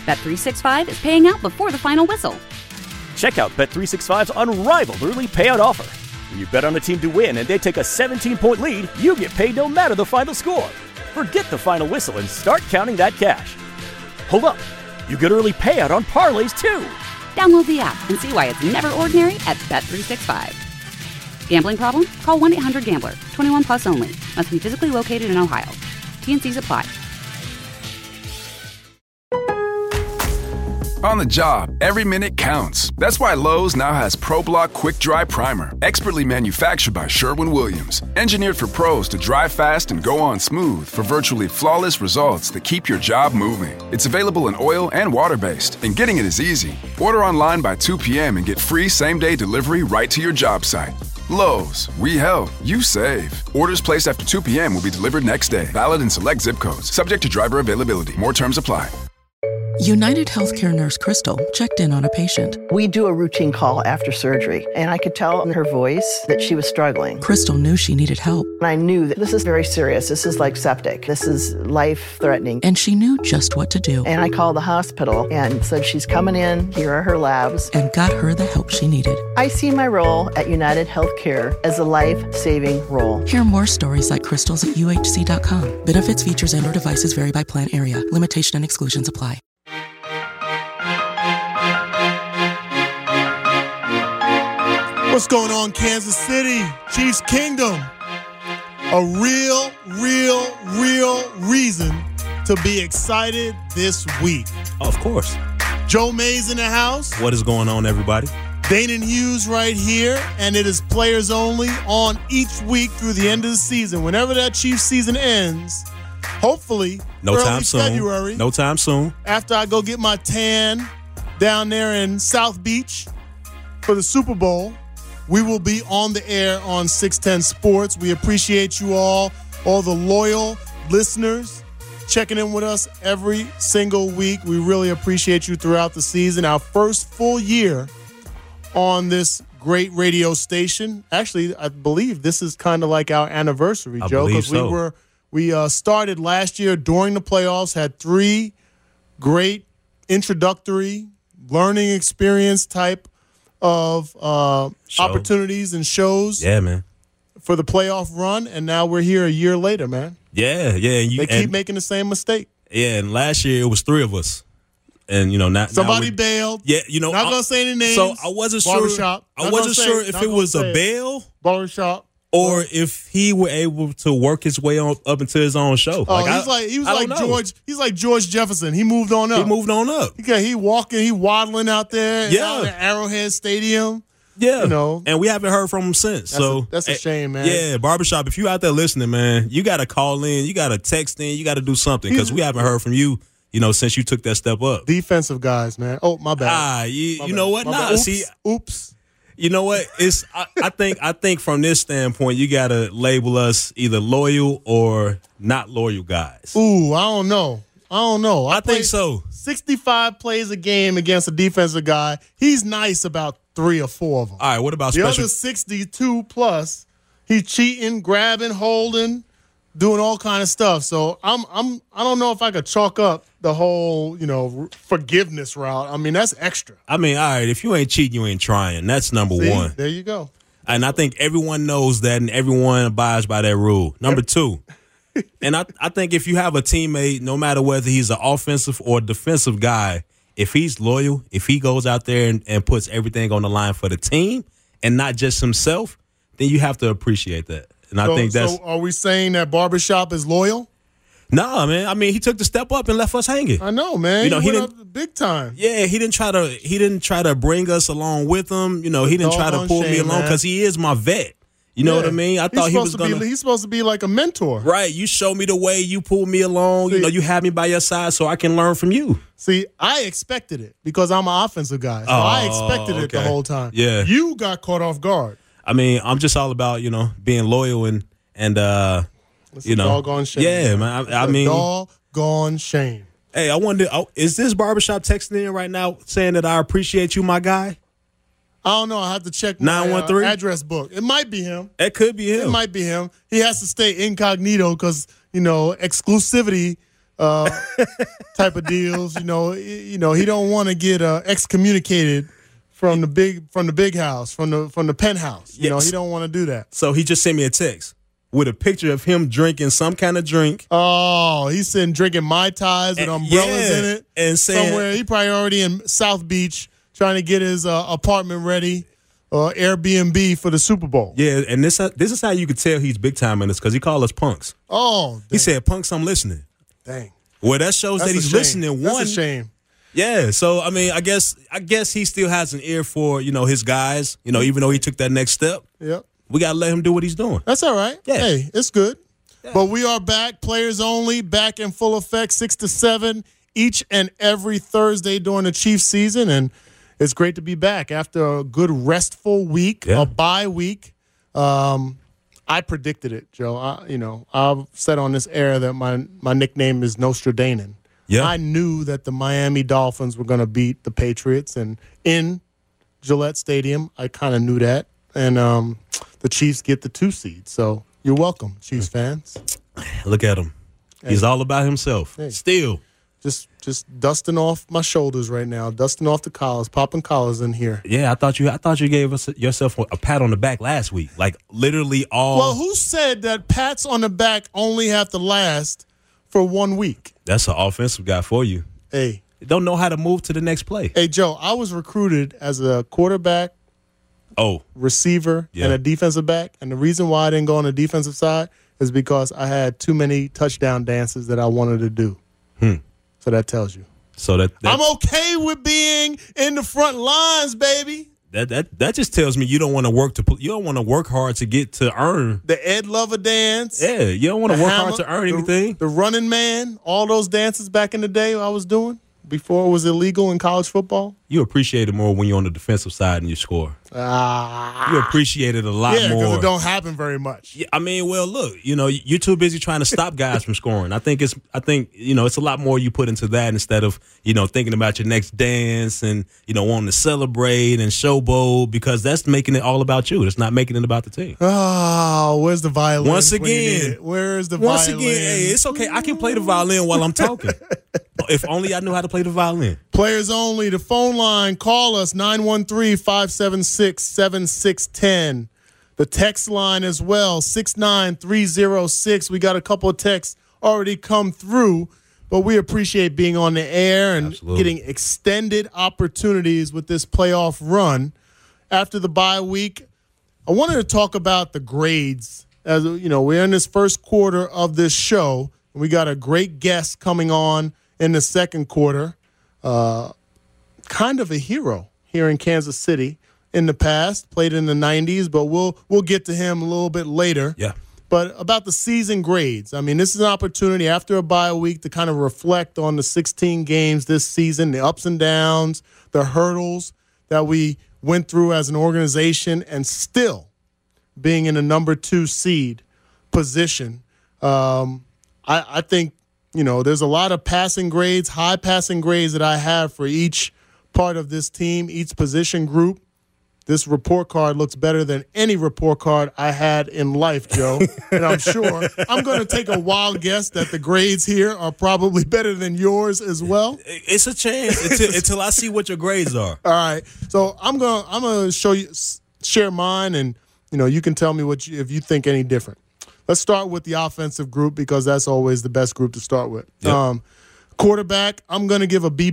Bet365 is paying out before the final whistle. Check out Bet365's unrivaled early payout offer. When you bet on a team to win and they take a 17-point lead, you get paid no matter the final score. Forget the final whistle and start counting that cash. Hold up. You get early payout on parlays, too. Download the app and see why it's never ordinary at Bet365. Gambling problem? Call 1-800-GAMBLER. 21 plus only. Must be physically located in Ohio. T&Cs apply. On the job, every minute counts. That's why Lowe's now has ProBlock Quick Dry Primer, expertly manufactured by Sherwin-Williams. Engineered for pros to dry fast and go on smooth for virtually flawless results that keep your job moving. It's available in oil and water-based, and getting it is easy. Order online by 2 p.m. and get free same-day delivery right to your job site. Lowe's, we help, you save. Orders placed after 2 p.m. will be delivered next day. Valid in select zip codes. Subject to driver availability. More terms apply. United Healthcare nurse Crystal checked in on a patient. We do a routine call after surgery, and I could tell in her voice that she was struggling. Crystal knew she needed help. And I knew that this is very serious. This is like septic. This is life-threatening. And she knew just what to do. And I called the hospital and said, she's coming in. Here are her labs. And got her the help she needed. I see my role at United Healthcare as a life-saving role. Hear more stories like Crystal's at UHC.com. Benefits, features, and/or devices vary by plan area. Limitation and exclusions apply. What's going on, Kansas City? Chiefs Kingdom. A real reason to be excited this week. Of course. Joe Mays in the house. What is going on, everybody? Danon Hughes right here, and it is players only on each week through the end of the season. Whenever that Chiefs season ends, hopefully, no early time soon. February. No time soon. After I go get my tan down there in South Beach for the Super Bowl, we will be on the air on 610 Sports. We appreciate you all the loyal listeners checking in with us every single week. We really appreciate you throughout the season. Our first full year on this great radio station. Actually, I believe this is kind of like our anniversary, Joe, because we started last year during the playoffs, had 3 great introductory learning experience type of opportunities and shows. Yeah, man. For the playoff run, and now we're here a year later, man. Yeah. They keep making the same mistake. Yeah, and last year it was 3 of us. And, now somebody bailed. Yeah, not going to say any names. So I wasn't sure. I wasn't sure if it was a bail. Barbershop. Or if he were able to work his way up into his own show. He's like George Jefferson. He moved on up. He waddling out there. Yeah. At Arrowhead Stadium. Yeah. And we haven't heard from him since. That's a shame, man. Yeah, Barbershop, if you out there listening, man, you got to call in. You got to text in. You got to do something because we haven't heard from you, since you took that step up. Defensive guys, man. Oh, my bad. You know what? Oops. You know what? I think from this standpoint, you gotta label us either loyal or not loyal guys. Ooh, I don't know. I think so. 65 plays a game against a defensive guy. He's nice about 3 or 4 of them. All right, what about the other 62 plus? He's cheating, grabbing, holding, doing all kind of stuff. So I don't know if I could chalk up the whole, forgiveness route. I mean, that's extra. I mean, all right, if you ain't cheating, you ain't trying. That's number one. There you go. And I think everyone knows that and everyone abides by that rule. Number 2, and I think if you have a teammate, no matter whether he's an offensive or defensive guy, if he's loyal, if he goes out there and puts everything on the line for the team and not just himself, then you have to appreciate that. And I think that's. So are we saying that Barbershop is loyal? Nah, man. I mean, he took the step up and left us hanging. I know, man. He went up big time. Yeah, he didn't try to bring us along with him. He didn't try to pull me along because he is my vet. You know what I mean? I thought he's supposed to be like a mentor. Right. You show me the way, you pull me along, you have me by your side so I can learn from you. See, I expected it because I'm an offensive guy. So I expected it the whole time. Yeah. You got caught off guard. I mean, I'm just all about, being loyal and it's a doggone shame. Yeah, man. I mean, doggone shame. Hey, I wonder, is this Barbershop texting in right now saying that I appreciate you, my guy? I don't know. I have to check my 913 address book. It might be him. It could be him. It might be him. He has to stay incognito because, exclusivity type of deals. He don't want to get excommunicated from the big house, from the penthouse. He don't want to do that. So he just sent me a text with a picture of him drinking some kind of drink. Oh, he's sitting drinking Mai Tais with umbrellas in it. And saying, somewhere. He probably already in South Beach trying to get his apartment ready, Airbnb for the Super Bowl. Yeah, and this is how you could tell he's big time in this, because he called us punks. Oh, dang. He said, "Punks, I'm listening." Dang. Well, that shows That's that he's listening. That's a shame. Yeah, so I mean, I guess he still has an ear for his guys. Even though he took that next step. Yep. We got to let him do what he's doing. That's all right. Yeah. Hey, it's good. Yeah. But we are back, players only, back in full effect, 6 to 7, each and every Thursday during the Chiefs season. And it's great to be back after a good restful week, a bye week. I predicted it, Joe. I've said on this air that my nickname is Nostradamus. Yeah. I knew that the Miami Dolphins were going to beat the Patriots. And in Gillette Stadium, I kind of knew that. And the Chiefs get the 2 seed. So you're welcome, Chiefs fans. Look at him. Hey. He's all about himself. Hey. Still. Just dusting off my shoulders right now, dusting off the collars, popping collars in here. Yeah, I thought you gave yourself a pat on the back last week. Like literally all. Well, who said that pats on the back only have to last for 1 week? That's an offensive guy for you. Hey. You don't know how to move to the next play. Hey, Joe, I was recruited as a quarterback, receiver, and a defensive back. And the reason why I didn't go on the defensive side is because I had too many touchdown dances that I wanted to do. So that tells you. So that I'm okay with being in the front lines, baby. That just tells me you don't want to work hard to get to earn the Ed Lover dance. Yeah, you don't want to work hard to earn anything. The running man, all those dances back in the day I was doing before it was illegal in college football. You appreciate it more when you're on the defensive side and you score. You appreciate it a lot more. Yeah, because it don't happen very much. Yeah, I mean, well, look, you're too busy trying to stop guys from scoring. I think it's a lot more you put into that instead of thinking about your next dance and wanting to celebrate and showboat, because that's making it all about you. It's not making it about the team. Oh, where's the violin? Once again, where's the violin? Once again, hey, it's okay. I can play the violin while I'm talking. If only I knew how to play the violin. Players only. The phone line, call us 913-576-7610. The text line as well, 69306. We got a couple of texts already come through, but we appreciate being on the air and getting extended opportunities with this playoff run. After the bye week, I wanted to talk about the grades. As we're in this first quarter of this show, and we got a great guest coming on in the second quarter. Kind of a hero here in Kansas City in the past, played in the 90s, but we'll get to him a little bit later. Yeah. But about the season grades, I mean, this is an opportunity after a bye week to kind of reflect on the 16 games this season, the ups and downs, the hurdles that we went through as an organization, and still being in a number 2 seed position. I think, there's a lot of passing grades, high passing grades that I have for each part of this team, each position group. This report card looks better than any report card I had in life, Joe. And I'm sure I'm going to take a wild guess that the grades here are probably better than yours as well. It's a chance until I see what your grades are. All right. So I'm going to share mine, and you can tell me if you think any different. Let's start with the offensive group, because that's always the best group to start with. Yep. Quarterback, I'm going to give a B+.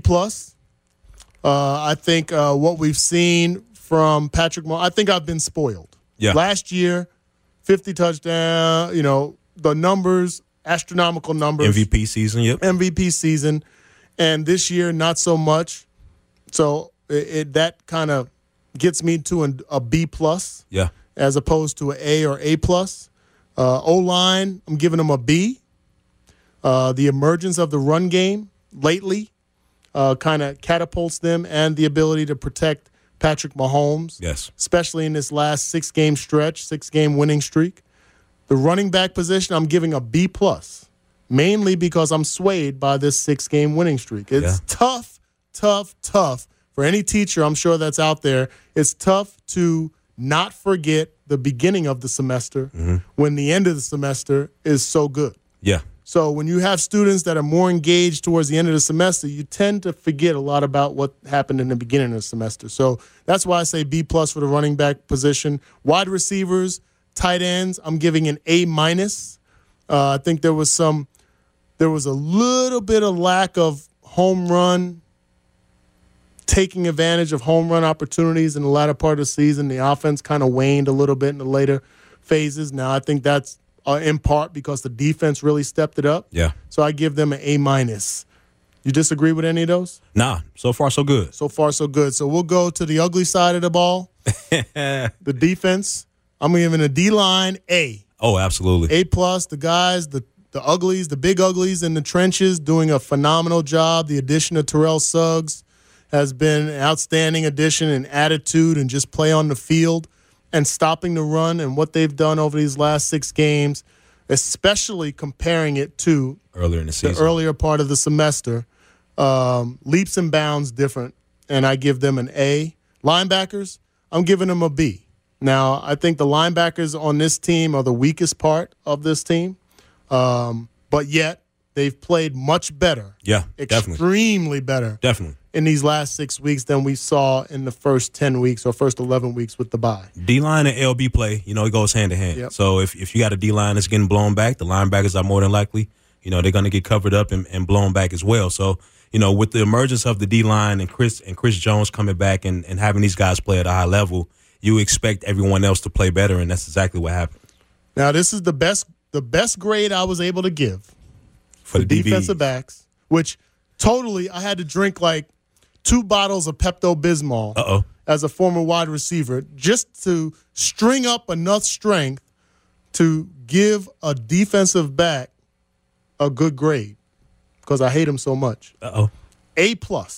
I think what we've seen from Patrick Mahomes, I think I've been spoiled. Yeah. Last year, 50 touchdown, the numbers, astronomical numbers. MVP season, yep. MVP season. And this year, not so much. So that kind of gets me to a B+. Yeah. As opposed to an A or A+. O-line, I'm giving them a B. The emergence of the run game lately kind of catapults them, and the ability to protect Patrick Mahomes. Yes. Especially in this last 6-game stretch, 6-game winning streak. The running back position, I'm giving a B+, mainly because I'm swayed by this 6-game winning streak. It's tough for any teacher, I'm sure, that's out there. It's tough to not forget the beginning of the semester when the end of the semester is so good. Yeah. So when you have students that are more engaged towards the end of the semester, you tend to forget a lot about what happened in the beginning of the semester. So that's why I say B+ for the running back position. Wide receivers, tight ends, I'm giving an A-. I think there was a little bit of lack of home run, taking advantage of home run opportunities in the latter part of the season. The offense kind of waned a little bit in the later phases. Now, I think that's in part because the defense really stepped it up. Yeah. So I give them an A-. You disagree with any of those? Nah, so far so good. So far so good. So we'll go to the ugly side of the ball. The defense, I'm giving a D-line A. Oh, absolutely. A+, the guys, the uglies, the big uglies in the trenches doing a phenomenal job. The addition of Terrell Suggs has been an outstanding addition in attitude and just play on the field and stopping the run and what they've done over these last 6 games, especially comparing it to earlier in the season, the earlier part of the semester. Leaps and bounds different, and I give them an A. Linebackers, I'm giving them a B. Now, I think the linebackers on this team are the weakest part of this team, but yet they've played much better. Yeah, definitely. Extremely better. Definitely. In these last 6 weeks than we saw in the first 10 weeks or first 11 weeks with the bye. D-line and LB play, it goes hand in hand. Yep. So if you got a D-line that's getting blown back, the linebackers are more than likely, they're going to get covered up and blown back as well. So, with the emergence of the D-line and Chris Jones coming back and having these guys play at a high level, you expect everyone else to play better, and that's exactly what happened. Now, this is the best grade I was able to give for the defensive backs, which totally I had to drink like 2 bottles of Pepto-Bismol as a former wide receiver just to string up enough strength to give a defensive back a good grade because I hate him so much. A+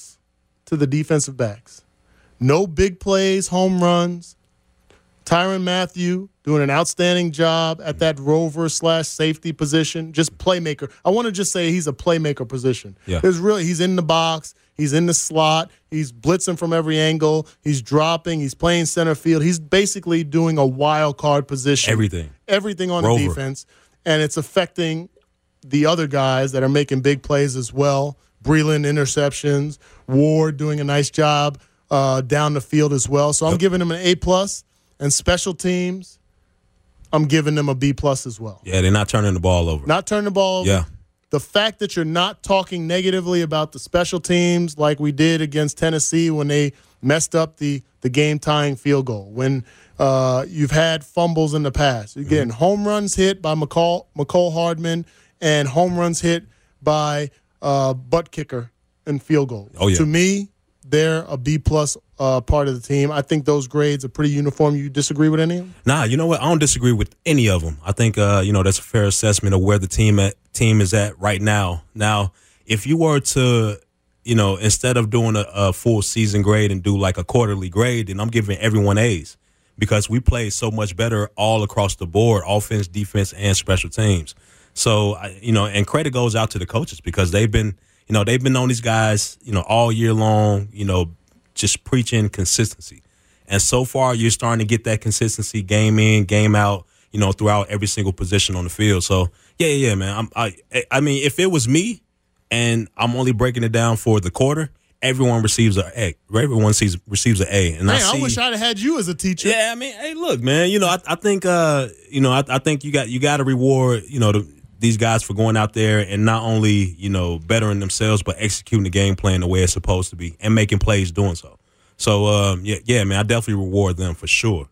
to the defensive backs. No big plays, home runs. Tyrann Mathieu doing an outstanding job at that rover/safety position. Just playmaker. I want to just say he's a playmaker position. Yeah. He's in the box. He's in the slot. He's blitzing from every angle. He's dropping. He's playing center field. He's basically doing a wild card position. Everything on the defense. And it's affecting the other guys that are making big plays as well. Breeland interceptions. Ward doing a nice job down the field as well. So I'm giving him an A+. And special teams, I'm giving them a B+ as well. Yeah, they're not turning the ball over. Not turning the ball over. Yeah. The fact that you're not talking negatively about the special teams like we did against Tennessee when they messed up the game-tying field goal, when you've had fumbles in the past. You're getting home runs hit by McCole Hardman and home runs hit by butt kicker and field goals. Oh, yeah. To me, they're a B+ part of the team. I think those grades are pretty uniform. You disagree with any of them? Nah, you know what? I don't disagree with any of them. I think that's a fair assessment of where the team is at right now. Now, if you were to, instead of doing a full season grade and do like a quarterly grade, then I'm giving everyone A's because we played so much better all across the board, offense, defense, and special teams. So, and credit goes out to the coaches because they've been on these guys, all year long, just preaching consistency. And so far, you're starting to get that consistency game in, game out, throughout every single position on the field. So, yeah, man. I mean, if it was me and I'm only breaking it down for the quarter, everyone receives an A. Everyone receives an A. And I wish I'd have had you as a teacher. Yeah, I mean, hey, look, man. I think I think you got to reward these guys for going out there and not only, bettering themselves, but executing the game plan the way it's supposed to be and making plays doing so. So, yeah, man, I definitely reward them for sure.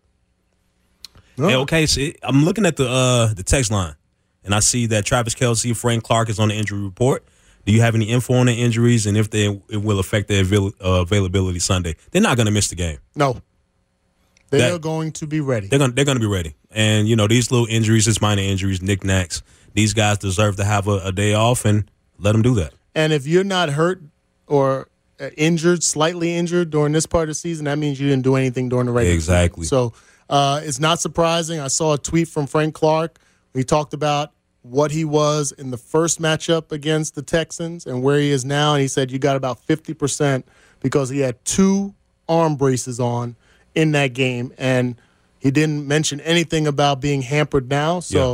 Oh. Hey, okay, so I'm looking at the text line, and I see that Travis Kelce, Frank Clark is on the injury report. Do you have any info on the injuries and if it will affect their availability Sunday? They're not going to miss the game. No. They're going to be ready. They're going to be ready. And, these little injuries, it's minor injuries, knickknacks. These guys deserve to have a day off and let them do that. And if you're not hurt or slightly injured during this part of the season, that means you didn't do anything during the regular season. Exactly. So it's not surprising. I saw a tweet from Frank Clark. He talked about what he was in the first matchup against the Texans and where he is now. And he said you got about 50% because he had 2 arm braces on in that game. And he didn't mention anything about being hampered now. So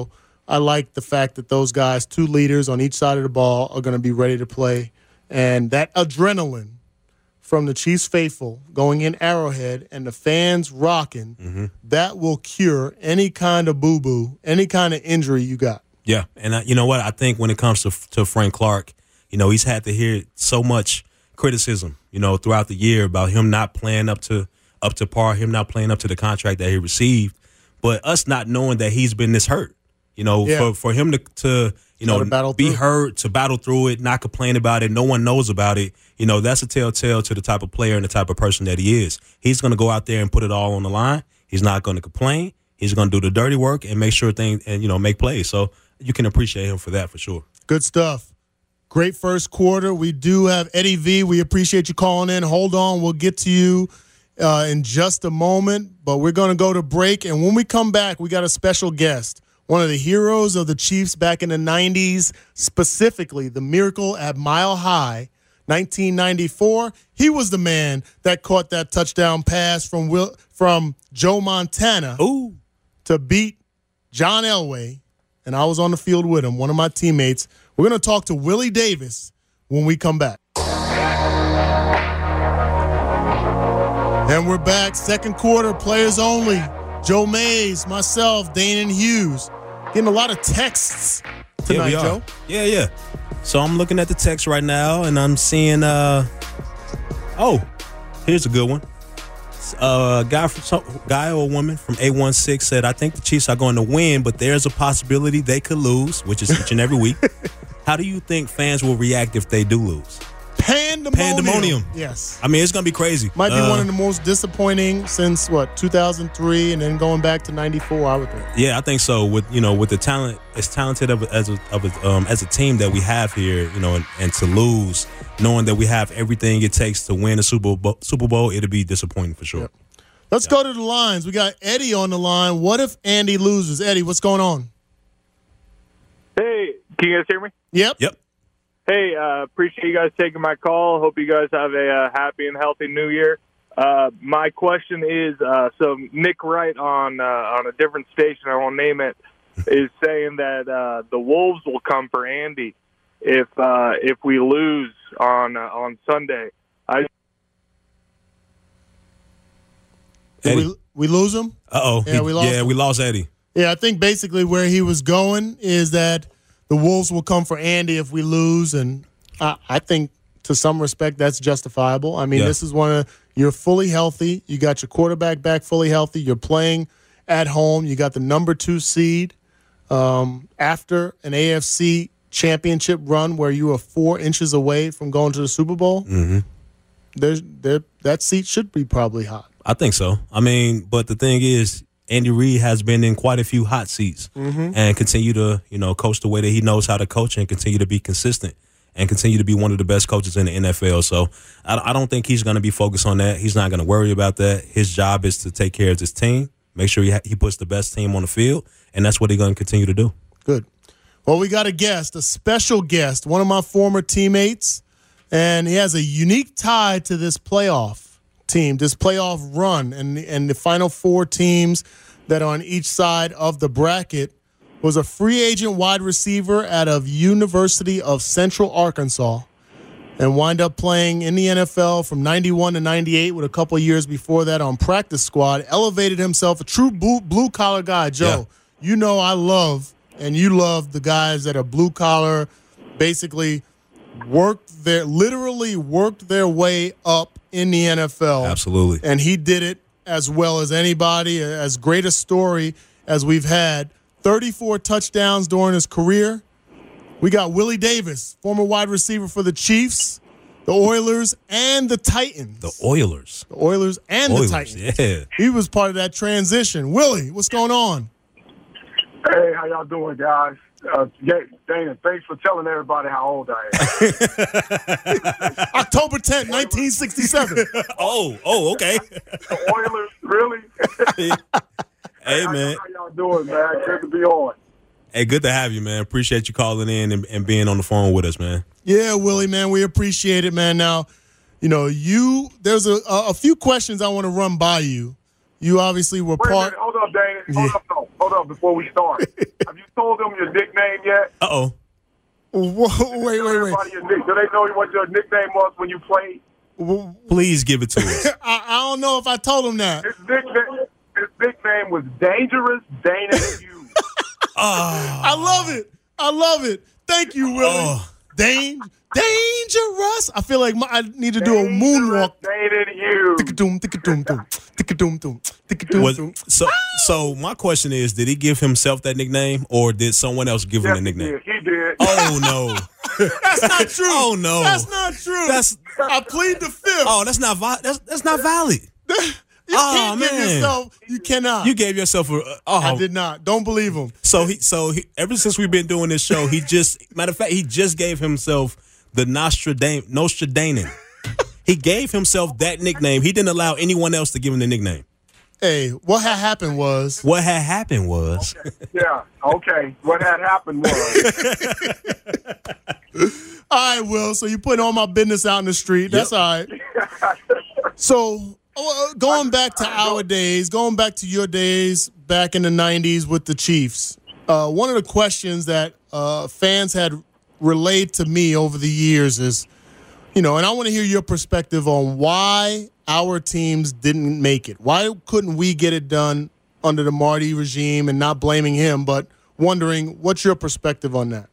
I like the fact that those guys, 2 leaders on each side of the ball, are going to be ready to play. And that adrenaline from the Chiefs faithful going in Arrowhead and the fans rocking, that will cure any kind of boo-boo, any kind of injury you got. Yeah, and you know what? I think when it comes to Frank Clark, he's had to hear so much criticism, throughout the year about him not playing up to par, him not playing up to the contract that he received, but us not knowing that he's been this hurt. For him to be hurt, to battle through it, not complain about it, no one knows about it, that's a telltale to the type of player and the type of person that he is. He's going to go out there and put it all on the line. He's not going to complain. He's going to do the dirty work and make sure things and, make plays. So you can appreciate him for that for sure. Good stuff. Great first quarter. We do have Eddie V. We appreciate you calling in. Hold on. We'll get to you in just a moment, but we're going to go to break. And when we come back, we got a special guest. One of the heroes of the Chiefs back in the 90s, specifically the Miracle at Mile High, 1994. He was the man that caught that touchdown pass from Joe Montana to beat John Elway, and I was on the field with him, one of my teammates. We're going to talk to Willie Davis when we come back. And we're back. Second quarter, players only. Joe Mays, myself, Dane and Hughes. Getting a lot of texts tonight, Joe. Yeah. So I'm looking at the text right now, and I'm seeing, here's a good one. Guy or woman from 816 said, I think the Chiefs are going to win, but there's a possibility they could lose, which is each and every week. How do you think fans will react if they do lose? Pandemonium. Yes. I mean, it's going to be crazy. Might be one of the most disappointing since, 2003 and then going back to 94, I would think. Yeah, I think so. With the talent, as talented as a team that we have here, and to lose, knowing that we have everything it takes to win a Super Bowl, it'll be disappointing for sure. Yep. Let's go to the lines. We got Eddie on the line. What if Andy loses? Eddie, what's going on? Hey, can you guys hear me? Yep. Hey, appreciate you guys taking my call. Hope you guys have a happy and healthy New Year. My question is, so Nick Wright on a different station, I won't name it, is saying that the Wolves will come for Andy if we lose on Sunday. Did we lose him? Uh-oh. Yeah, we lost him. We lost Eddie. Yeah, I think basically where he was going is that the Wolves will come for Andy if we lose, and I think to some respect that's justifiable. I mean, This is you're fully healthy. You got your quarterback back fully healthy. You're playing at home. You got the number 2 seed after an AFC championship run where you are 4 inches away from going to the Super Bowl. Mm-hmm. That seat should be probably hot. I think so. I mean, but the thing is, Andy Reid has been in quite a few hot seats and continue to, coach the way that he knows how to coach and continue to be consistent and continue to be one of the best coaches in the NFL. So I don't think he's going to be focused on that. He's not going to worry about that. His job is to take care of his team, make sure he puts the best team on the field, and that's what he's going to continue to do. Good. Well, we got a special guest, one of my former teammates, and he has a unique tie to this playoff team, this playoff run, and the final 4 teams that are on each side of the bracket. Was a free agent wide receiver out of University of Central Arkansas and wind up playing in the NFL from 91 to 98 with a couple of years before that on practice squad, elevated himself, a true blue-collar guy. Joe, I love, and you love the guys that are blue-collar, basically literally worked their way up in the NFL. Absolutely. And he did it as well as anybody, as great a story as we've had. 34 touchdowns during his career. We got Willie Davis, former wide receiver for the Chiefs, the Oilers, and the Titans. The Oilers and the Titans. Yeah. He was part of that transition. Willie, what's going on? Hey, how y'all doing, guys? Dana, thanks for telling everybody how old I am. October 10th, 1967. Oh, okay. The Oilers, really? Hey, man. How y'all doing, man? Good to be on. Hey, good to have you, man. Appreciate you calling in and being on the phone with us, man. Yeah, Willie, man, we appreciate it, man. Now, there's a few questions I want to run by you. You obviously were Wait a minute, hold up, Dana. Hold up before we start. Have you told them your nickname yet? Uh-oh. Wait. Do they know what your nickname was when you played? Please give it to us. I don't know if I told him that. His nickname was Dangerous Dana Hughes. I love it. Thank you, Willie. Dangerous. I feel like I need to do a moonwalk. So my question is, did he give himself that nickname, or did someone else give him the nickname? He did. Oh no. That's not true. Oh no. That's not true. I plead the fifth. Oh, that's not valid. You can't give yourself. You cannot. You gave yourself a. I did not. Don't believe him. So he ever since we've been doing this show, he just gave himself the Nostradamus. He gave himself that nickname. He didn't allow anyone else to give him the nickname. Hey, what had happened was. Yeah. Okay. What had happened was. All right, Will. So you putting all my business out in the street. That's all right. So. Going back to our days, going back to your days back in the 90s with the Chiefs, one of the questions that fans had relayed to me over the years is, and I want to hear your perspective on why our teams didn't make it. Why couldn't we get it done under the Marty regime, and not blaming him, but wondering what's your perspective on that?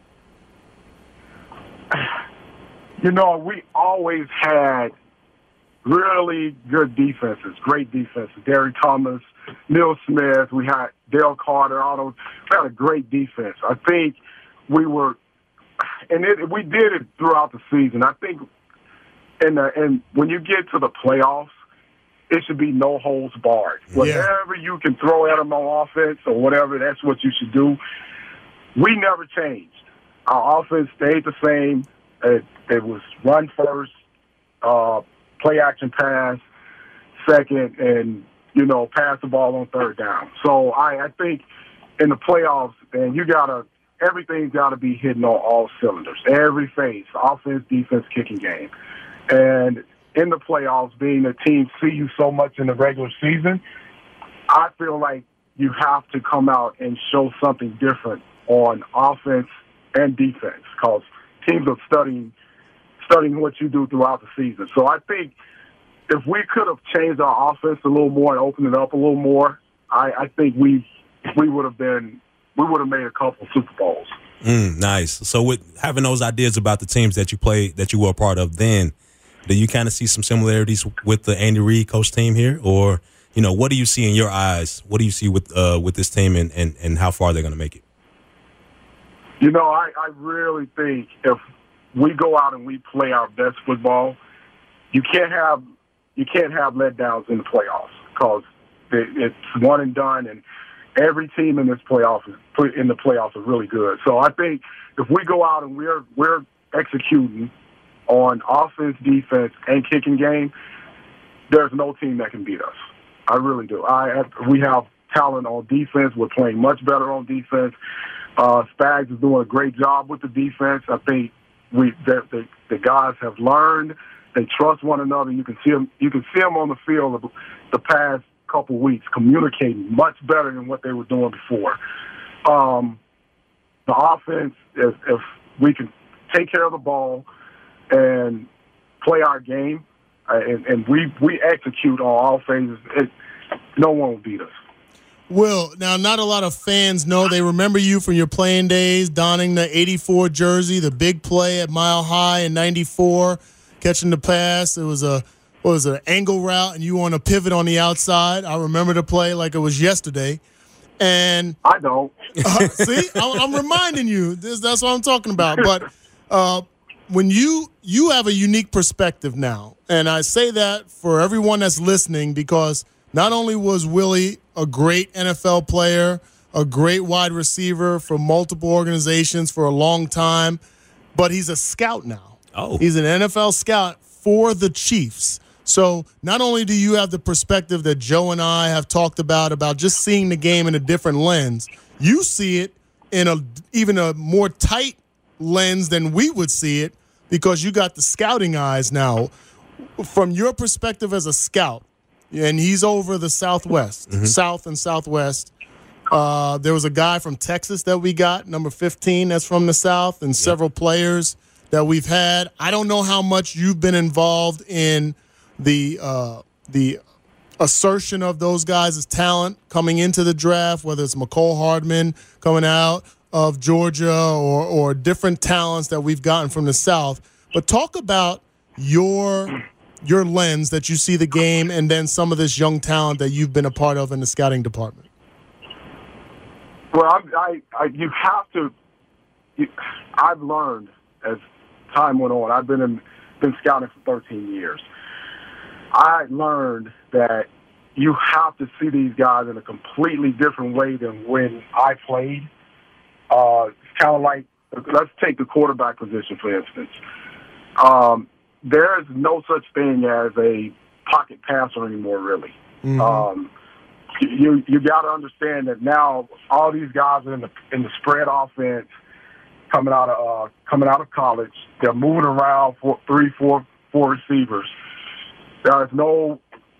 We always had really good defenses, great defenses. Derrick Thomas, Neil Smith, we had Dale Carter, all those. We had a great defense. I think we were, we did it throughout the season. I think, and when you get to the playoffs, it should be no holds barred. Whatever you can throw at them on offense or whatever, that's what you should do. We never changed. Our offense stayed the same. It was run first, play action pass second, and, pass the ball on third down. So I think in the playoffs, and everything's got to be hitting on all cylinders, every phase, offense, defense, kicking game. And in the playoffs, being a team see you so much in the regular season, I feel like you have to come out and show something different on offense and defense, because teams are studying what you do throughout the season. So I think if we could have changed our offense a little more and opened it up a little more, I think we would have made a couple Super Bowls. Nice. So with having those ideas about the teams that you played, that you were a part of then, do you kind of see some similarities with the Andy Reid coach team here? Or, what do you see in your eyes? What do you see with this team and how far they're going to make it? I really think if we go out and we play our best football, you can't have letdowns in the playoffs, because it's one and done, and every team in the playoffs are really good. So I think if we go out and we're executing on offense, defense, and kicking game, there's no team that can beat us. I really do. We have talent on defense. We're playing much better on defense. Spags is doing a great job with the defense. I think the guys have learned. They trust one another. You can see them on the field the past couple weeks communicating much better than what they were doing before. The offense, if we can take care of the ball and play our game, and we execute on all phases, no one will beat us. Will, now not a lot of fans know. They remember you from your playing days, donning the 84 jersey, the big play at Mile High in 94, catching the pass. It was an angle route, and you on a pivot on the outside. I remember the play like it was yesterday. And I don't. See, I'm reminding you. That's what I'm talking about. But when you have a unique perspective now, and I say that for everyone that's listening, because not only was Willie a great NFL player, a great wide receiver for multiple organizations for a long time, but he's a scout now. Oh. He's an NFL scout for the Chiefs. So not only do you have the perspective that Joe and I have talked about just seeing the game in a different lens, you see it in even a more tight lens than we would see it, because you got the scouting eyes now. From your perspective as a scout, and he's over the Southwest, South and Southwest. There was a guy from Texas that we got, number 15, that's from the South, and several players that we've had. I don't know how much you've been involved in the assertion of those guys' talent coming into the draft, whether it's McCole Hardman coming out of Georgia or different talents that we've gotten from the South. But talk about your lens that you see the game and then some of this young talent that you've been a part of in the scouting department. Well, you have to. I've learned as time went on. I've been scouting for 13 years. I learned that you have to see these guys in a completely different way than when I played. It's kind of like, let's take the quarterback position, for instance. There is no such thing as a pocket passer anymore, really. Mm-hmm. You got to understand that now all these guys are in the spread offense coming out of college. They're moving around for 3-4 receivers. There's no,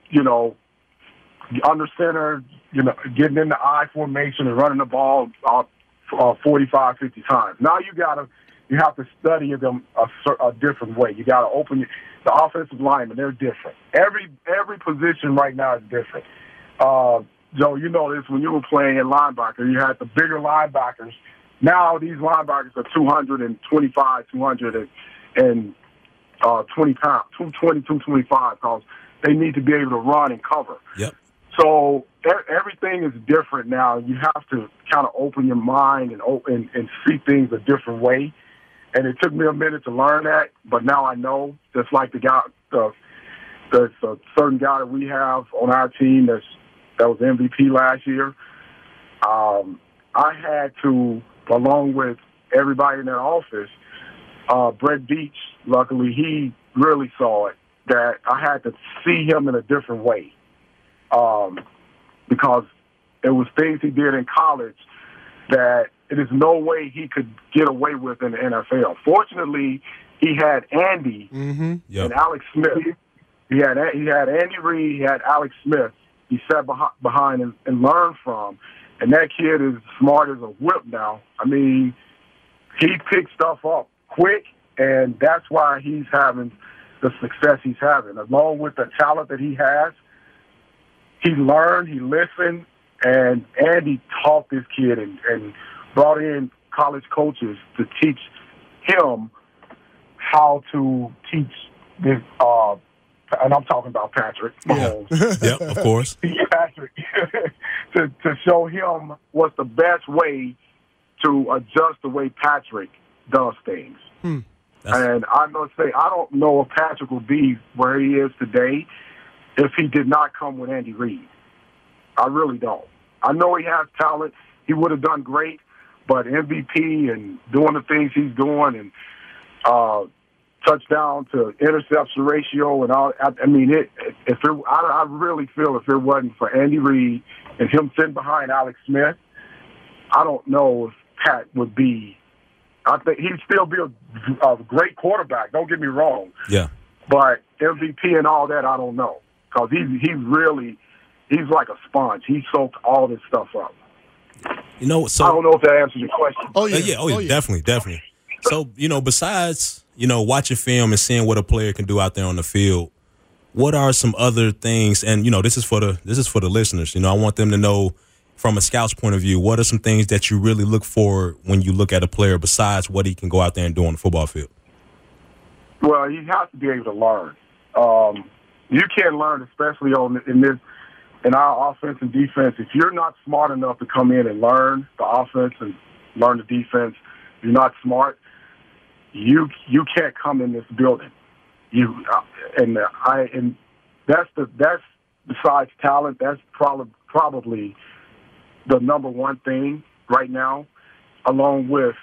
under center, getting in the I formation and running the ball 45, 50 times. Now you have to study them a different way. You got to open the offensive linemen. They're different. Every position right now is different. Joe, you know this when you were playing at linebacker. You had the bigger linebackers. Now these linebackers are 225, 220 pounds, 220, 225, because they need to be able to run and cover. Yep. So everything is different now. You have to kind of open your mind and see things a different way. And it took me a minute to learn that, but now I know. Just like there's a certain guy that we have on our team that was MVP last year. I had to, along with everybody in that office, Brett Beach, luckily, he really saw it, that I had to see him in a different way. Because there was things he did in college that it is no way he could get away with in the NFL. Fortunately, he had Andy and Alex Smith. He had Andy Reid, he had Alex Smith. He sat behind and learned from. And that kid is smart as a whip now. I mean, he picks stuff up quick, and that's why he's having the success he's having. Along with the talent that he has, he learned, he listened, and Andy taught this kid and brought in college coaches to teach him how to teach this, and I'm talking about Patrick Mahomes. Yeah, of course. Patrick, to show him what's the best way to adjust the way Patrick does things. And I must say, I don't know if Patrick will be where he is today if he did not come with Andy Reid. I really don't. I know he has talent. He would have done great, but MVP and doing the things he's doing and touchdown to interception ratio and all. I mean, I really feel if it wasn't for Andy Reid and him sitting behind Alex Smith, I don't know if Pat would be. I think he'd still be a great quarterback. Don't get me wrong. Yeah. But MVP and all that, I don't know, because he's like a sponge. He soaked all this stuff up. So I don't know if that answers your question. Oh yeah, definitely. So, besides, watching film and seeing what a player can do out there on the field, what are some other things? And, this is for the listeners. I want them to know from a scout's point of view, what are some things that you really look for when you look at a player besides what he can go out there and do on the football field? Well, you have to be able to learn. You can't learn, especially in our offense and defense. If you're not smart enough to come in and learn the offense and learn the defense, you're not smart. You can't come in this building. And that's besides talent. That's probably the number one thing right now, along with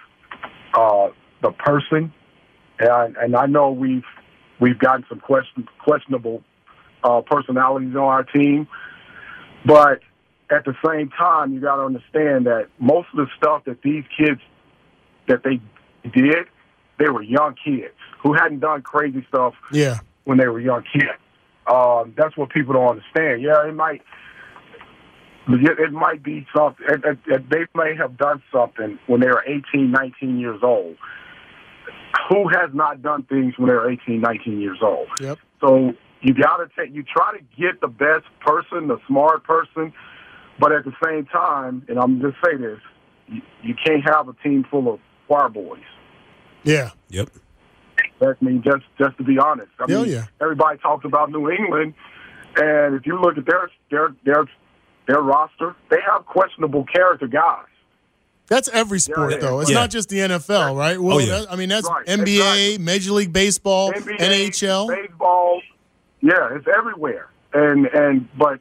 the person. And I know we've gotten some questionable personalities on our team, but at the same time, you got to understand that most of the stuff that these kids that they did, they were young kids who hadn't done crazy stuff when they were young kids. That's what people don't understand. Yeah, it might be something. They may have done something when they were 18, 19 years old. Who has not done things when they're 18, 19 years old? Yep. So you try to get the best person, the smart person, but at the same time, and I'm just say this, you can't have a team full of choir boys. Yeah. Yep. I mean, just to be honest. I mean, everybody talks about New England, and if you look at their roster, they have questionable character guys. That's every sport, though. It's not just the NFL, right? Well, that's right. NBA, exactly. Major League Baseball, NBA, NHL. Baseball. Yeah, it's everywhere. But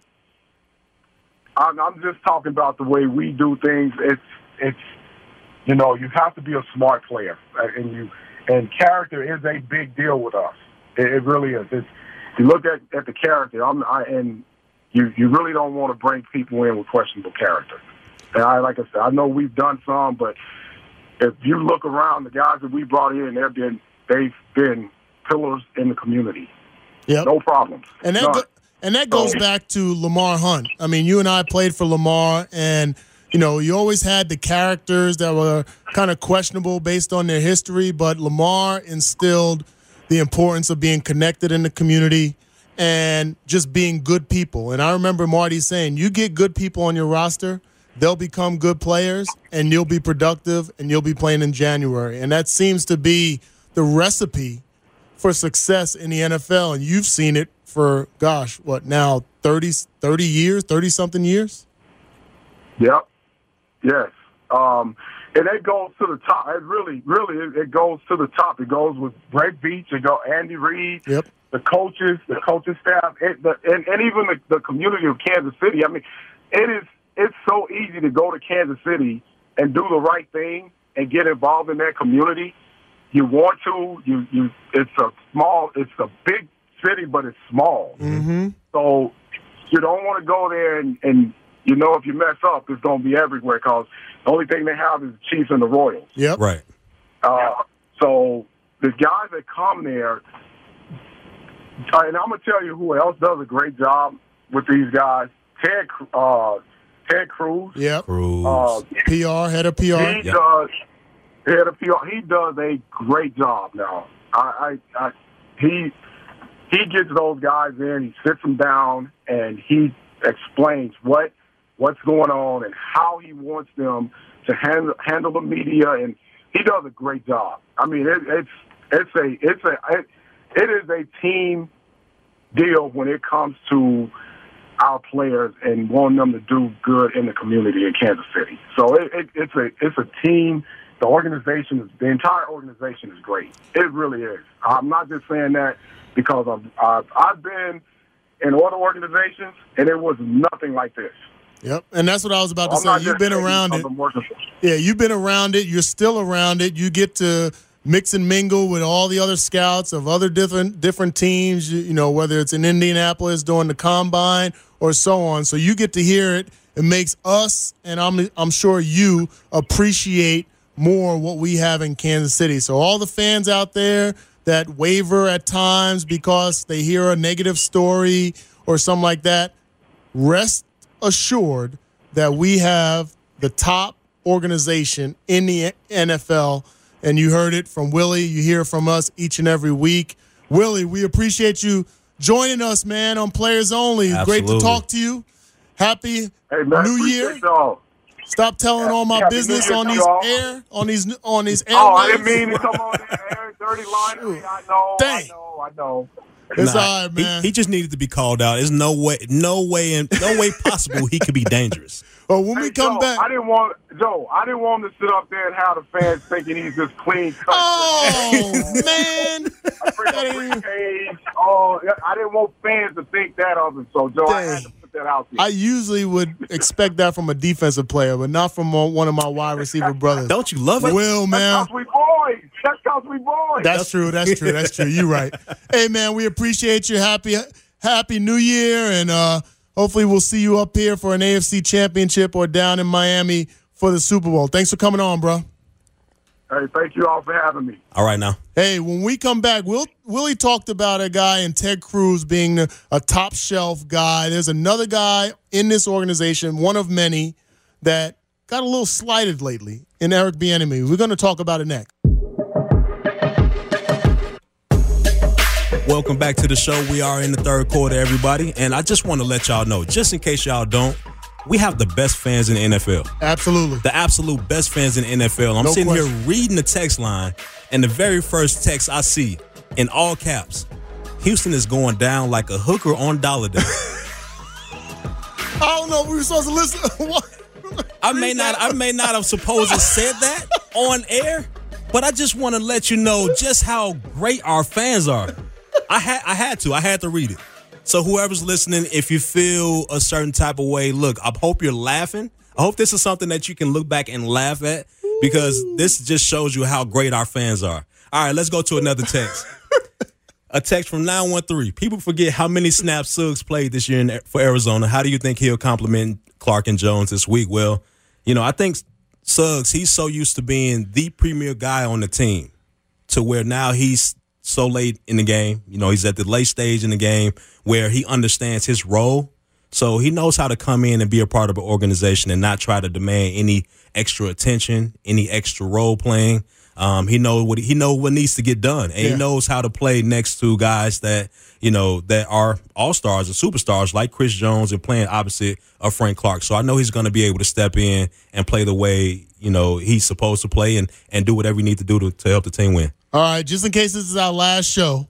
I'm just talking about the way we do things. It's you have to be a smart player, and character is a big deal with us. It really is. You look at the character, and you really don't want to bring people in with questionable character. And like I said, I know we've done some, but if you look around, the guys that we brought in, they've been pillars in the community. Yep. No problems. And that goes back to Lamar Hunt. I mean, you and I played for Lamar, and you always had the characters that were kind of questionable based on their history, but Lamar instilled the importance of being connected in the community and just being good people. And I remember Marty saying, you get good people on your roster, they'll become good players, and you'll be productive, and you'll be playing in January. And that seems to be the recipe for success in the NFL. And you've seen it for, 30-something years? Yep. Yes. And it goes to the top. It really, it goes to the top. It goes with Greg Beach. It goes Andy Reid. Yep. The coaches, the coaching staff, and even the community of Kansas City. I mean, it's so easy to go to Kansas City and do the right thing and get involved in that community. You want to. It's a big city, but it's small. Mm-hmm. So you don't want to go there and if you mess up, it's going to be everywhere because the only thing they have is the Chiefs and the Royals. Yep. Right. So the guys that come there, and I'm going to tell you who else does a great job with these guys. Ted Cruz. Yep. Cruz. PR, head of PR. He does. Head of PR. He does a great job now. He gets those guys in, he sits them down, and he explains what's going on and how he wants them to handle the media, and he does a great job. I mean, it is a team deal when it comes to our players and wanting them to do good in the community in Kansas City. So it's a team. The entire organization is great. It really is. I'm not just saying that because I've been in other organizations and it was nothing like this. Yep, and that's what I was about to say. You've been around it. Yeah, you've been around it. You're still around it. You get to mix and mingle with all the other scouts of other different teams, whether it's in Indianapolis during the combine or so on. So you get to hear it. It makes us, and I'm sure you, appreciate more what we have in Kansas City. So all the fans out there that waver at times because they hear a negative story or something like that, rest assured that we have the top organization in the NFL, and you heard it from Willie. You hear from us each and every week. Willie, we appreciate you joining us, man, on Players Only. Absolutely. Great to talk to you. Happy New Year. Stop telling all my business on these air, on these airwaves. Oh, I didn't mean to come on the air, dirty line. I know. It's all right, man. He just needed to be called out. There's no way possible he could be dangerous. But when we come back, I didn't want him to sit up there and have the fans thinking he's just clean cut. Oh man! I didn't want fans to think that of him. So Joe, I had to put that out there. I usually would expect that from a defensive player, but not from one of my wide receiver brothers. Don't you love it? Will, man. That's because we boys. That's true. You're right. Hey, man, we appreciate you. Happy New Year, and hopefully we'll see you up here for an AFC championship or down in Miami for the Super Bowl. Thanks for coming on, bro. Hey, thank you all for having me. All right, now. Hey, when we come back, Willie talked about a guy in Ted Cruz being a top shelf guy. There's another guy in this organization, one of many, that got a little slighted lately in Eric Bieniemy. We're going to talk about it next. Welcome back to the show. We are in the third quarter, everybody. And I just want to let y'all know, just in case y'all don't, we have the best fans in the NFL. Absolutely. The absolute best fans in the NFL. I'm sitting here reading the text line, and the very first text I see, in all caps, Houston is going down like a hooker on Dollar Day. I don't know if we were supposed to listen. What? I may not have supposed to said that on air, but I just want to let you know just how great our fans are. I had to read it. So whoever's listening, if you feel a certain type of way, look, I hope you're laughing. I hope this is something that you can look back and laugh at, because this just shows you how great our fans are. All right, let's go to another text. A text from 913. People forget how many snaps Suggs played this year for Arizona. How do you think he'll compliment Clark and Jones this week? Well, I think Suggs, he's so used to being the premier guy on the team to where now he's so late in the game. He's at the late stage in the game where he understands his role. So he knows how to come in and be a part of an organization and not try to demand any extra attention, any extra role playing. He knows what needs to get done, and he knows how to play next to guys that that are all-stars and superstars like Chris Jones and playing opposite of Frank Clark. So I know he's going to be able to step in and play the way he's supposed to play and do whatever you need to do to help the team win. All right, just in case this is our last show,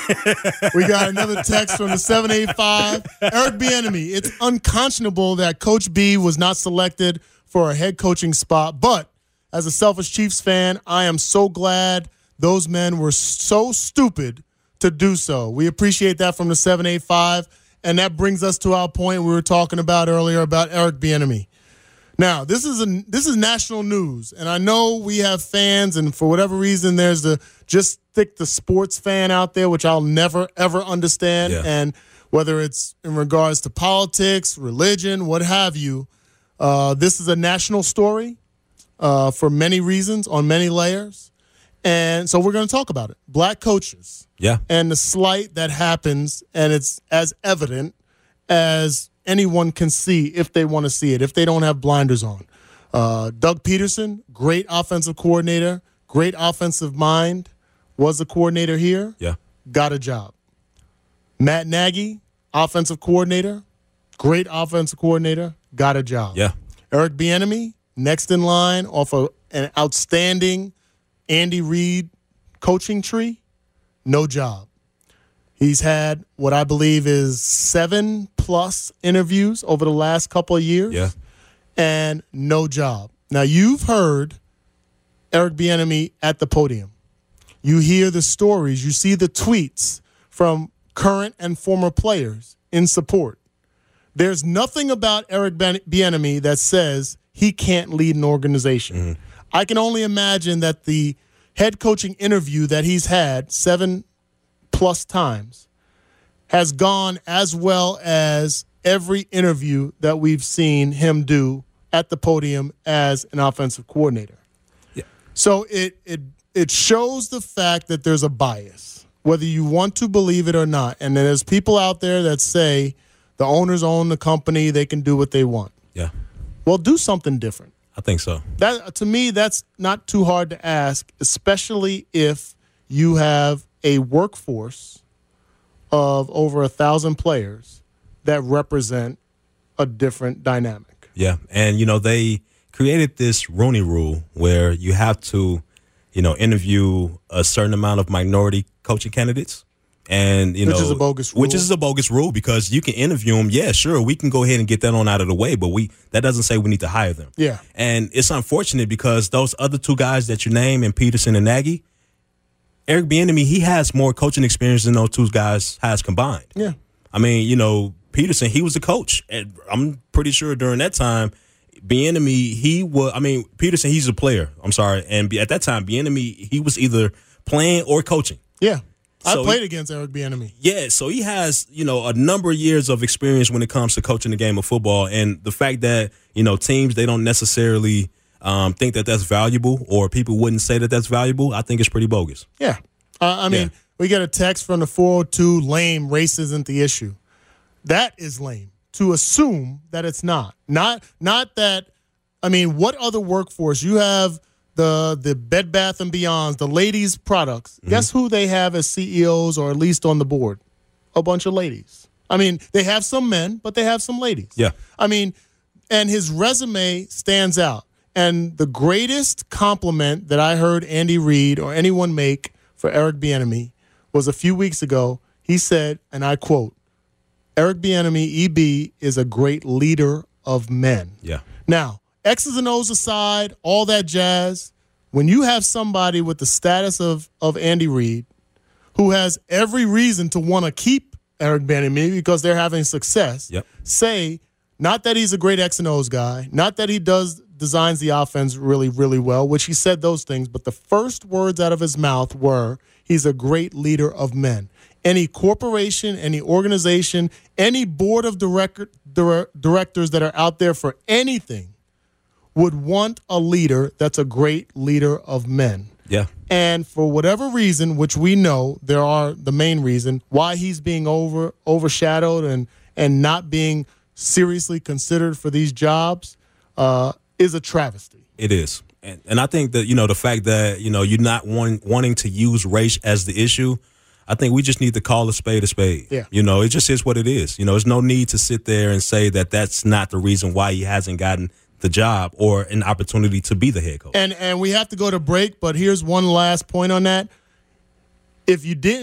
we got another text from the 785. Eric Bieniemy, it's unconscionable that Coach B was not selected for a head coaching spot, but as a selfish Chiefs fan, I am so glad those men were so stupid to do so. We appreciate that from the 785, and that brings us to our point we were talking about earlier about Eric Bieniemy. Now, this is national news, and I know we have fans, and for whatever reason, there's the just stick the sports fan out there, which I'll never, ever understand, and whether it's in regards to politics, religion, what have you, this is a national story for many reasons, on many layers, and so we're going to talk about it. Black coaches and the slight that happens, and it's as evident as anyone can see if they want to see it, if they don't have blinders on. Doug Peterson, great offensive coordinator, great offensive mind, was a coordinator here, got a job. Matt Nagy, offensive coordinator, great offensive coordinator, got a job. Eric Bieniemy, next in line off of an outstanding Andy Reid coaching tree, no job. He's had what I believe is 7+ interviews over the last couple of years, and no job. Now, you've heard Eric Bieniemy at the podium. You hear the stories. You see the tweets from current and former players in support. There's nothing about Eric Bieniemy that says he can't lead an organization. Mm-hmm. I can only imagine that the head coaching interview that he's had 7+ times has gone as well as every interview that we've seen him do at the podium as an offensive coordinator. So it shows the fact that there's a bias, whether you want to believe it or not. And there's people out there that say the owners own the company, they can do what they want. Well, do something different. I think so. That, to me, that's not too hard to ask, especially if you have a workforce of over 1,000 players that represent a different dynamic. And, they created this Rooney Rule where you have to, interview a certain amount of minority coaching candidates. And, which is a bogus rule. Which is a bogus rule because you can interview them. Yeah, sure, we can go ahead and get that on out of the way, but that doesn't say we need to hire them. And it's unfortunate because those other two guys that you name, and Peterson and Nagy, Eric Bieniemy, he has more coaching experience than those two guys has combined. I mean, Peterson, he was the coach. And I'm pretty sure during that time, Bieniemy, Peterson, he's a player. I'm sorry. And at that time, Bieniemy, he was either playing or coaching. I played against Eric Bieniemy. So he has, a number of years of experience when it comes to coaching the game of football. And the fact that, teams, they don't necessarily think that that's valuable, or people wouldn't say that that's valuable, I think it's pretty bogus. Yeah. I mean, we get a text from the 402, lame, race isn't the issue. That is lame, to assume that it's not. Not that, I mean, what other workforce? You have the Bed Bath & Beyonds, the ladies' products. Mm-hmm. Guess who they have as CEOs, or at least on the board? A bunch of ladies. I mean, they have some men, but they have some ladies. Yeah. I mean, and his resume stands out. And the greatest compliment that I heard Andy Reid or anyone make for Eric Bieniemy was a few weeks ago. He said, and I quote, Eric Bieniemy, EB, is a great leader of men. Yeah. Now, X's and O's aside, all that jazz, when you have somebody with the status of Andy Reid who has every reason to want to keep Eric Bieniemy because they're having success, say, not that he's a great X and O's guy, not that he designs the offense really, really well, which he said those things, but the first words out of his mouth were, he's a great leader of men. Any corporation, any organization, any board of directors that are out there for anything would want a leader that's a great leader of men. Yeah. And for whatever reason, which we know there are the main reason why he's being overshadowed and not being seriously considered for these jobs, is a travesty. It is. And I think that, the fact that, you're not wanting to use race as the issue, I think we just need to call a spade a spade. Yeah. It just is what it is. There's no need to sit there and say that that's not the reason why he hasn't gotten the job or an opportunity to be the head coach. And we have to go to break, but here's one last point on that. If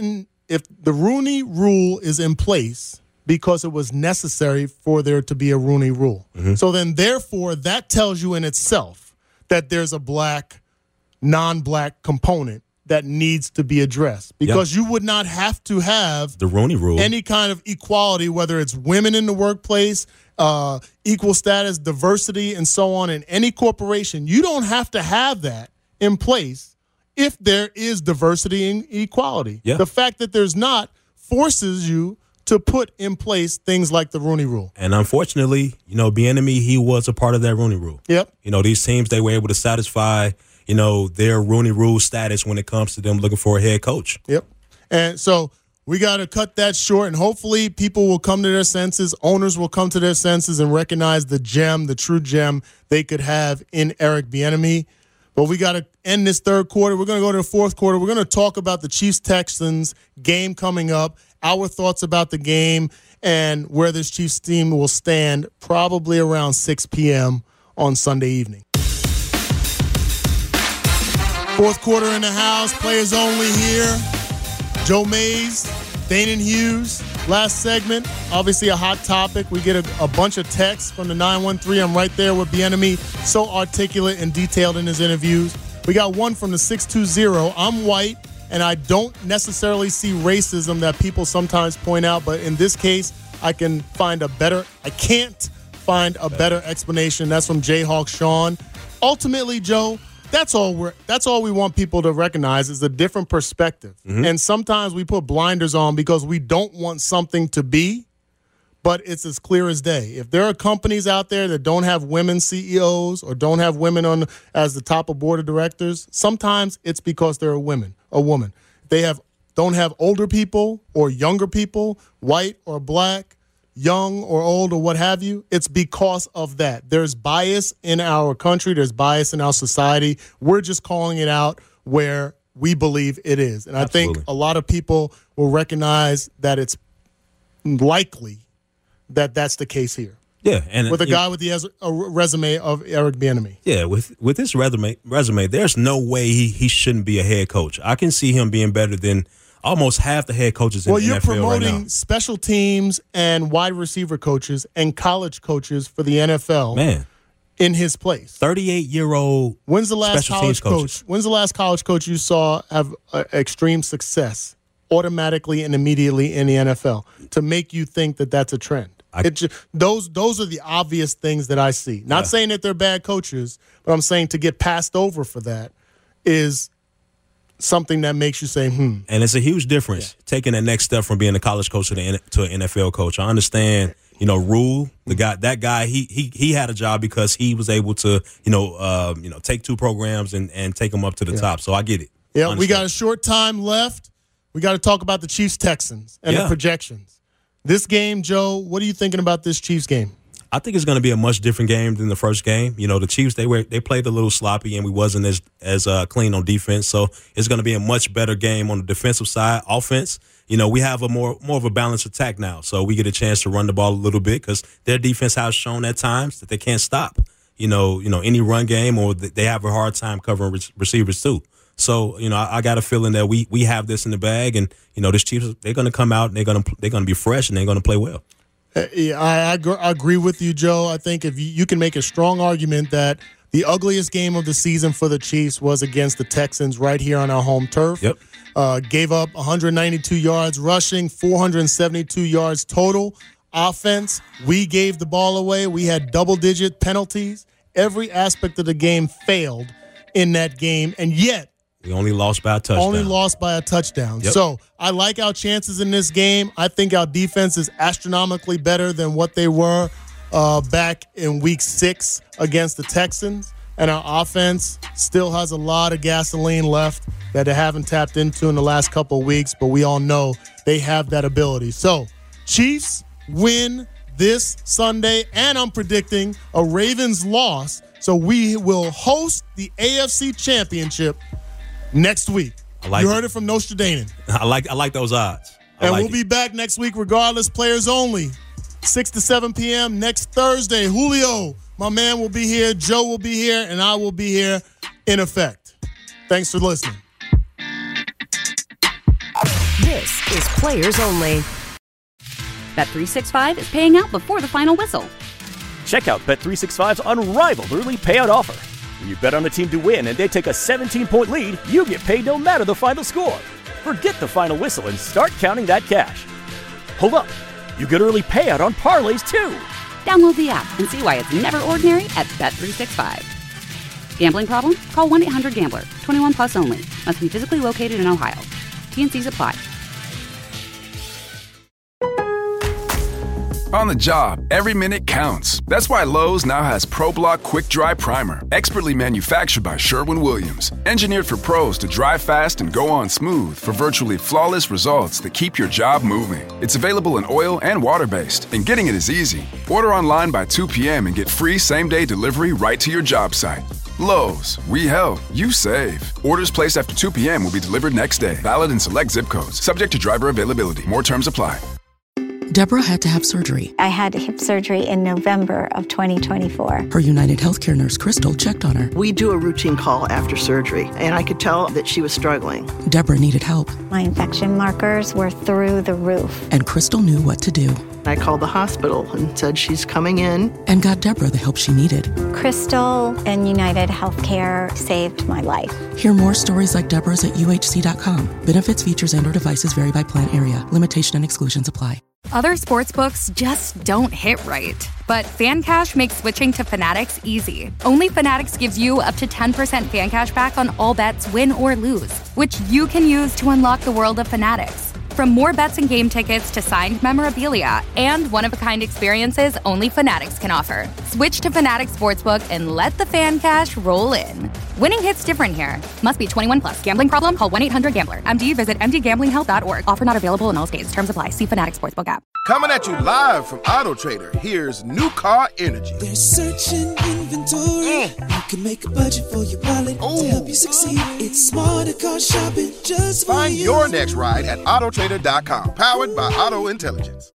the Rooney Rule is in place because it was necessary for there to be a Rooney Rule. Mm-hmm. So then, therefore, that tells you in itself that there's a non-black component that needs to be addressed, because you would not have to have the Rooney Rule, any kind of equality, whether it's women in the workplace, equal status, diversity, and so on in any corporation. You don't have to have that in place if there is diversity and equality. Yeah. The fact that there's not forces you to put in place things like the Rooney Rule. And unfortunately, Bieniemy, he was a part of that Rooney Rule. Yep. These teams, they were able to satisfy their Rooney Rule status when it comes to them looking for a head coach. Yep. And so we got to cut that short, and hopefully people will come to their senses, owners will come to their senses and recognize the true gem they could have in Eric Bieniemy. But we got to end this third quarter. We're going to go to the fourth quarter. We're going to talk about the Chiefs-Texans game coming up, our thoughts about the game, and where this Chiefs team will stand probably around 6 p.m. on Sunday evening. Fourth quarter in the house, players only here. Joe Mays, Danon Hughes. Last segment, obviously a hot topic. We get a bunch of texts from the 913. I'm right there with Bieniemy, so articulate and detailed in his interviews. We got one from the 620. I'm white, and I don't necessarily see racism that people sometimes point out, but in this case, I can't find a better explanation. That's from Jayhawk Sean. Ultimately, Joe, that's all we want people to recognize is a different perspective. Mm-hmm. And sometimes we put blinders on because we don't want something to be, but it's as clear as day. If there are companies out there that don't have women CEOs or don't have women as the top of board of directors, sometimes it's because they're a woman. They don't have older people or younger people, white or black, young or old or what have you. It's because of that. There's bias in our country. There's bias in our society. We're just calling it out where we believe it is. And Absolutely. I think a lot of people will recognize that it's likely that that's the case here. Yeah, and with a guy with a resume of Eric Bieniemy. Yeah, with his resume, there's no way he shouldn't be a head coach. I can see him being better than almost half the head coaches in the NFL right now. Well, you're promoting special teams and wide receiver coaches and college coaches for the NFL. Man, in his place, 38-year-old. When's the last college coach? When's the last college coach you saw have extreme success automatically and immediately in the NFL to make you think that that's a trend? Those are the obvious things that I see. Not saying that they're bad coaches, but I'm saying to get passed over for that is something that makes you say, And it's a huge difference taking that next step from being a college coach to an NFL coach. I understand Rule, that guy, he had a job because he was able to, take 2 programs and take them up to the top. So I get it. Yeah, we got a short time left. We got to talk about the Chiefs-Texans and the projections. This game, Joe, what are you thinking about this Chiefs game? I think it's going to be a much different game than the first game. The Chiefs, they played a little sloppy, and we wasn't as clean on defense. So it's going to be a much better game on the defensive side. Offense, we have a more of a balanced attack now. So we get a chance to run the ball a little bit because their defense has shown at times that they can't stop, any run game, or they have a hard time covering receivers too. So, I got a feeling that we have this in the bag, and, this Chiefs, they're going to come out and they're going to be fresh and they're going to play well. Yeah, I agree with you, Joe. I think if you can make a strong argument that the ugliest game of the season for the Chiefs was against the Texans right here on our home turf. Yep. Gave up 192 yards rushing, 472 yards total. Offense, we gave the ball away. We had double-digit penalties. Every aspect of the game failed in that game, and yet we only lost by a touchdown. Yep. So I like our chances in this game. I think our defense is astronomically better than what they were back in Week 6 against the Texans. And our offense still has a lot of gasoline left that they haven't tapped into in the last couple of weeks, but we all know they have that ability. So Chiefs win this Sunday, and I'm predicting a Ravens loss. So we will host the AFC Championship next week. You heard it from Nostradamus. I like those odds. We'll be back next week regardless, players only. 6 to 7 p.m. next Thursday. Julio, my man, will be here. Joe will be here. And I will be here in effect. Thanks for listening. This is Players Only. Bet365 is paying out before the final whistle. Check out Bet365's unrivaled early payout offer. When you bet on a team to win and they take a 17-point lead, you get paid no matter the final score. Forget the final whistle and start counting that cash. Hold up. You get early payout on parlays, too. Download the app and see why it's never ordinary at Bet365. Gambling problem? Call 1-800-GAMBLER. 21 plus only. Must be physically located in Ohio. T&Cs apply. On the job, every minute counts. That's why Lowe's now has ProBlock Quick Dry Primer, expertly manufactured by Sherwin-Williams. Engineered for pros to dry fast and go on smooth for virtually flawless results that keep your job moving. It's available in oil and water-based, and getting it is easy. Order online by 2 p.m. and get free same-day delivery right to your job site. Lowe's, we help, you save. Orders placed after 2 p.m. will be delivered next day. Valid in select zip codes. Subject to driver availability. More terms apply. Deborah had to have surgery. I had hip surgery in November of 2024. Her United Healthcare nurse, Crystal, checked on her. We do a routine call after surgery, and I could tell that she was struggling. Deborah needed help. My infection markers were through the roof. And Crystal knew what to do. I called the hospital and said she's coming in. And got Deborah the help she needed. Crystal and United Healthcare saved my life. Hear more stories like Deborah's at UHC.com. Benefits, features, and/or devices vary by plan area. Limitation and exclusions apply. Other sportsbooks just don't hit right. But FanCash makes switching to Fanatics easy. Only Fanatics gives you up to 10% FanCash back on all bets, win or lose, which you can use to unlock the world of Fanatics. From more bets and game tickets to signed memorabilia and one-of-a-kind experiences only Fanatics can offer. Switch to Fanatics Sportsbook and let the FanCash roll in. Winning hits different here. Must be 21 plus. Gambling problem? Call 1-800-GAMBLER. MD, visit mdgamblinghelp.org. Offer not available in all states. Terms apply. See Fanatics Sportsbook app. Coming at you live from Auto Trader, here's New Car Energy. They're searching inventory. You can make a budget for your wallet to help you succeed. It's smarter car shopping just for Find you. your next ride at autotrader.com. Powered by Auto Intelligence.